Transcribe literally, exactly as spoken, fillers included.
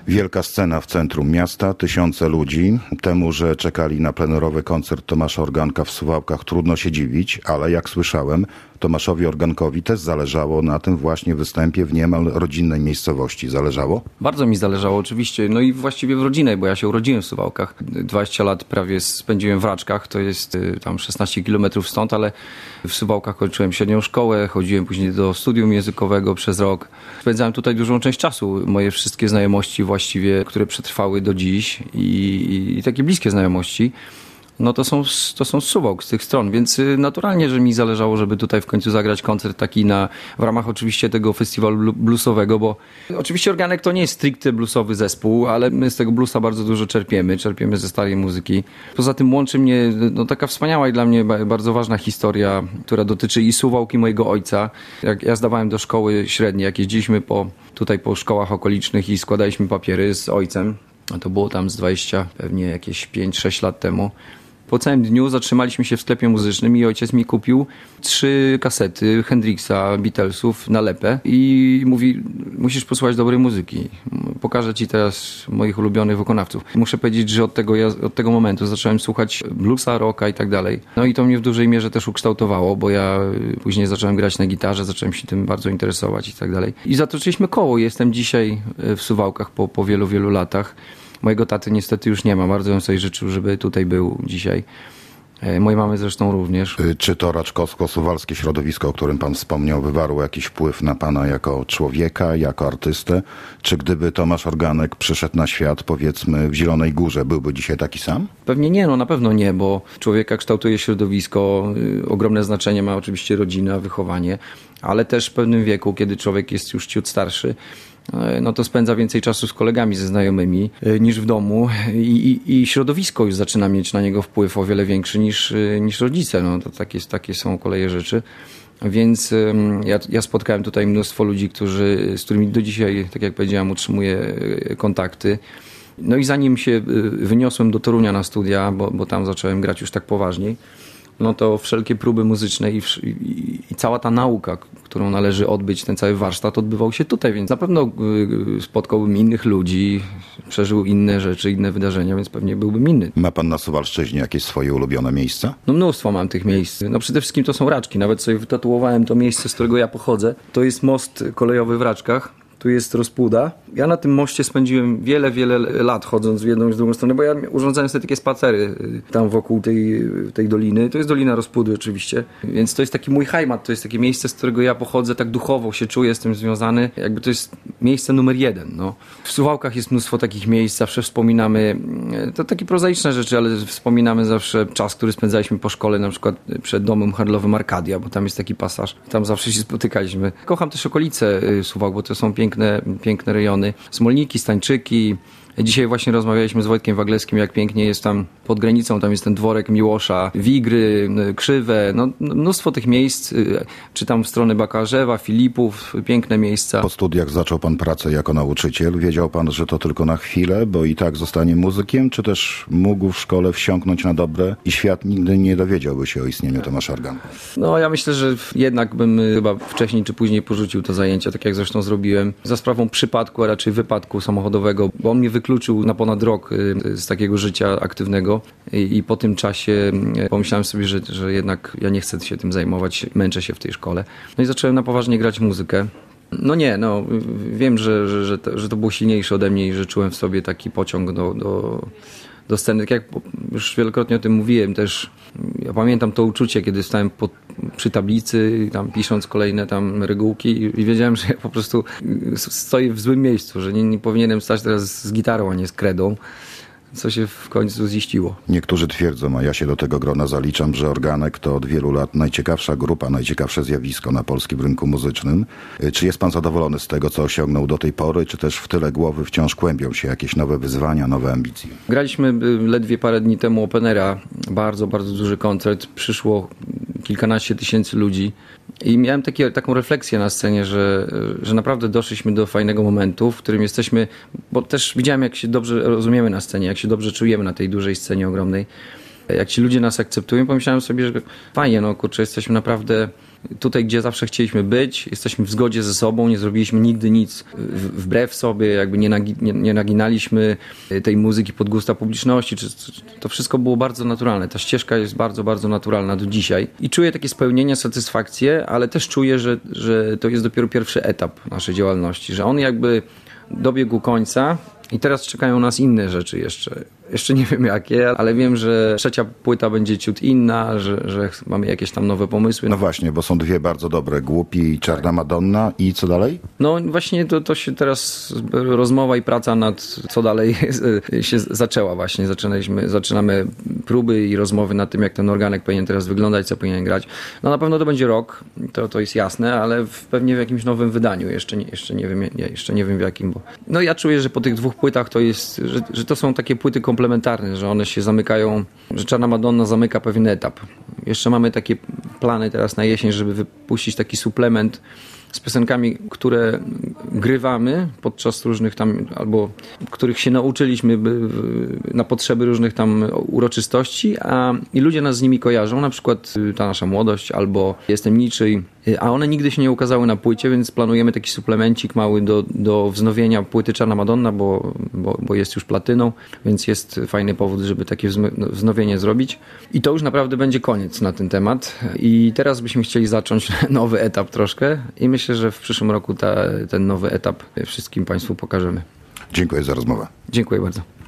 Wielka scena w centrum miasta, tysiące ludzi. Temu, że czekali na plenerowy koncert Tomasza Organka w Suwałkach, trudno się dziwić, ale jak słyszałem, Tomaszowi Organkowi też zależało na tym właśnie występie w niemal rodzinnej miejscowości. Zależało? Bardzo mi zależało oczywiście, no i właściwie w rodzinnej, bo ja się urodziłem w Suwałkach. dwadzieścia lat prawie spędziłem w Raczkach, to jest tam szesnaście kilometrów stąd, ale w Suwałkach kończyłem średnią szkołę, chodziłem później do studium językowego przez rok. Spędzałem tutaj dużą część czasu. Moje wszystkie znajomości właściwie, które przetrwały do dziś i, i, i takie bliskie znajomości, no to są, to są z Suwałk, z tych stron, więc naturalnie, że mi zależało, żeby tutaj w końcu zagrać koncert taki na, w ramach oczywiście tego festiwalu bluesowego, bo oczywiście Organek to nie jest stricte bluesowy zespół, ale my z tego bluesa bardzo dużo czerpiemy, czerpiemy ze starej muzyki. Poza tym łączy mnie no, taka wspaniała i dla mnie bardzo ważna historia, która dotyczy i Suwałk, i mojego ojca. Jak ja zdawałem do szkoły średniej, jak jeździliśmy po, tutaj po szkołach okolicznych i składaliśmy papiery z ojcem, to było tam z dwadzieścia, pewnie jakieś pięć sześć lat temu. Po całym dniu zatrzymaliśmy się w sklepie muzycznym i ojciec mi kupił trzy kasety Hendrixa, Beatlesów na lepę i mówi, musisz posłuchać dobrej muzyki. Pokażę ci teraz moich ulubionych wykonawców. Muszę powiedzieć, że od tego, ja, od tego momentu zacząłem słuchać bluesa, rocka i tak dalej. No i to mnie w dużej mierze też ukształtowało, bo ja później zacząłem grać na gitarze, zacząłem się tym bardzo interesować i tak dalej. I zatoczyliśmy koło. Jestem dzisiaj w Suwałkach po, po wielu, wielu latach. Mojego taty niestety już nie ma. Bardzo bym sobie życzył, żeby tutaj był dzisiaj. Mojej mamy zresztą również. Czy to raczkowsko-suwalskie środowisko, o którym pan wspomniał, wywarło jakiś wpływ na pana jako człowieka, jako artystę? Czy gdyby Tomasz Organek przyszedł na świat, powiedzmy, w Zielonej Górze, byłby dzisiaj taki sam? Pewnie nie, no na pewno nie, bo człowieka kształtuje środowisko. Ogromne znaczenie ma oczywiście rodzina, wychowanie, ale też w pewnym wieku, kiedy człowiek jest już ciut starszy, no to spędza więcej czasu z kolegami, ze znajomymi niż w domu i, i, i środowisko już zaczyna mieć na niego wpływ o wiele większy niż, niż rodzice. No to takie, takie są koleje rzeczy. Więc ja, ja spotkałem tutaj mnóstwo ludzi, którzy, z którymi do dzisiaj, tak jak powiedziałem, utrzymuję kontakty. No i zanim się wyniosłem do Torunia na studia, bo, bo tam zacząłem grać już tak poważniej, no to wszelkie próby muzyczne i, i, i cała ta nauka, którą należy odbyć, ten cały warsztat odbywał się tutaj, więc na pewno spotkałbym innych ludzi, przeżył inne rzeczy, inne wydarzenia, więc pewnie byłbym inny. Ma pan na Suwalszczyźnie jakieś swoje ulubione miejsca? No mnóstwo mam tych miejsc. No przede wszystkim to są Raczki. Nawet sobie wytatuowałem to miejsce, z którego ja pochodzę. To jest most kolejowy w Raczkach. Tu jest Rozpuda. Ja na tym moście spędziłem wiele, wiele lat chodząc w jedną i z drugą stronę, bo ja urządzałem sobie takie spacery tam wokół tej, tej doliny. To jest Dolina Rozpudy oczywiście, więc to jest taki mój heimat, to jest takie miejsce, z którego ja pochodzę, tak duchowo się czuję z tym związany. Jakby to jest miejsce numer jeden. No. W Suwałkach jest mnóstwo takich miejsc, zawsze wspominamy, to takie prozaiczne rzeczy, ale wspominamy zawsze czas, który spędzaliśmy po szkole, na przykład przed domem handlowym Arkadia, bo tam jest taki pasaż, tam zawsze się spotykaliśmy. Kocham też okolice Suwałk, bo to są piękne Piękne, piękne rejony. Smolniki, Stańczyki. Dzisiaj właśnie rozmawialiśmy z Wojtkiem Waglewskim, jak pięknie jest tam pod granicą, tam jest ten dworek Miłosza, Wigry, Krzywe, no mnóstwo tych miejsc, czy tam w stronę Bakarzewa, Filipów, piękne miejsca. Po studiach zaczął pan pracę jako nauczyciel. Wiedział pan, że to tylko na chwilę, bo i tak zostanie muzykiem, czy też mógł w szkole wsiąknąć na dobre i świat nigdy nie dowiedziałby się o istnieniu Tomasza Organka? No ja myślę, że jednak bym chyba wcześniej czy później porzucił to zajęcia, tak jak zresztą zrobiłem, za sprawą przypadku, a raczej wypadku samochodowego, bo on mnie wykluczył na ponad rok z takiego życia aktywnego i, i po tym czasie pomyślałem sobie, że, że jednak ja nie chcę się tym zajmować, męczę się w tej szkole. No i zacząłem na poważnie grać muzykę. No nie, no wiem, że, że, że, to, że to było silniejsze ode mnie i że czułem w sobie taki pociąg do, do, do sceny. Tak jak już wielokrotnie o tym mówiłem też, ja pamiętam to uczucie, kiedy stałem pod, przy tablicy, tam pisząc kolejne tam regułki i, i wiedziałem, że ja po prostu stoję w złym miejscu, że nie, nie powinienem stać teraz z gitarą, a nie z kredą, co się w końcu ziściło. Niektórzy twierdzą, a ja się do tego grona zaliczam, że Organek to od wielu lat najciekawsza grupa, najciekawsze zjawisko na polskim rynku muzycznym. Czy jest pan zadowolony z tego, co osiągnął do tej pory, czy też w tyle głowy wciąż kłębią się jakieś nowe wyzwania, nowe ambicje? Graliśmy ledwie parę dni temu openera, bardzo, bardzo duży koncert. Przyszło kilkanaście tysięcy ludzi i miałem takie, taką refleksję na scenie, że, że naprawdę doszliśmy do fajnego momentu, w którym jesteśmy, bo też widziałem, jak się dobrze rozumiemy na scenie, jak się dobrze czujemy na tej dużej scenie ogromnej, jak ci ludzie nas akceptują, pomyślałem sobie, że fajnie, no kurczę, jesteśmy naprawdę tutaj, gdzie zawsze chcieliśmy być, jesteśmy w zgodzie ze sobą, nie zrobiliśmy nigdy nic wbrew sobie, jakby nie, nagi, nie, nie naginaliśmy tej muzyki pod gusta publiczności, czy, czy, to wszystko było bardzo naturalne. Ta ścieżka jest bardzo, bardzo naturalna do dzisiaj i czuję takie spełnienie, satysfakcję, ale też czuję, że, że to jest dopiero pierwszy etap naszej działalności, że on jakby dobiegł końca i teraz czekają nas inne rzeczy jeszcze. Jeszcze nie wiem jakie, ale wiem, że trzecia płyta będzie ciut inna, że, że mamy jakieś tam nowe pomysły. No właśnie, bo są dwie bardzo dobre, Głupi i Czarna Madonna. I co dalej? No właśnie to, to się teraz rozmowa i praca nad co dalej się zaczęła właśnie. Zaczynaliśmy, zaczynamy próby i rozmowy nad tym, jak ten organek powinien teraz wyglądać, co powinien grać. No na pewno to będzie rok, to, to jest jasne, ale w, pewnie w jakimś nowym wydaniu. Jeszcze nie, jeszcze nie wiem, ja jeszcze nie wiem w jakim. Bo... No ja czuję, że po tych dwóch płytach to jest, że, że to są takie płyty komplementarne, że one się zamykają, że Czarna Madonna zamyka pewien etap. Jeszcze mamy takie plany teraz na jesień, żeby wypuścić taki suplement z piosenkami, które grywamy podczas różnych tam, albo których się nauczyliśmy na potrzeby różnych tam uroczystości, a i ludzie nas z nimi kojarzą, na przykład Ta nasza młodość albo Jestem niczyj, a one nigdy się nie ukazały na płycie, więc planujemy taki suplemencik mały do, do wznowienia płyty Czarna Madonna, bo, bo, bo jest już platyną, więc jest fajny powód, żeby takie wznowienie zrobić. I to już naprawdę będzie koniec na ten temat. I teraz byśmy chcieli zacząć nowy etap troszkę i myślę, że w przyszłym roku ta, ten nowy etap wszystkim Państwu pokażemy. Dziękuję za rozmowę. Dziękuję bardzo.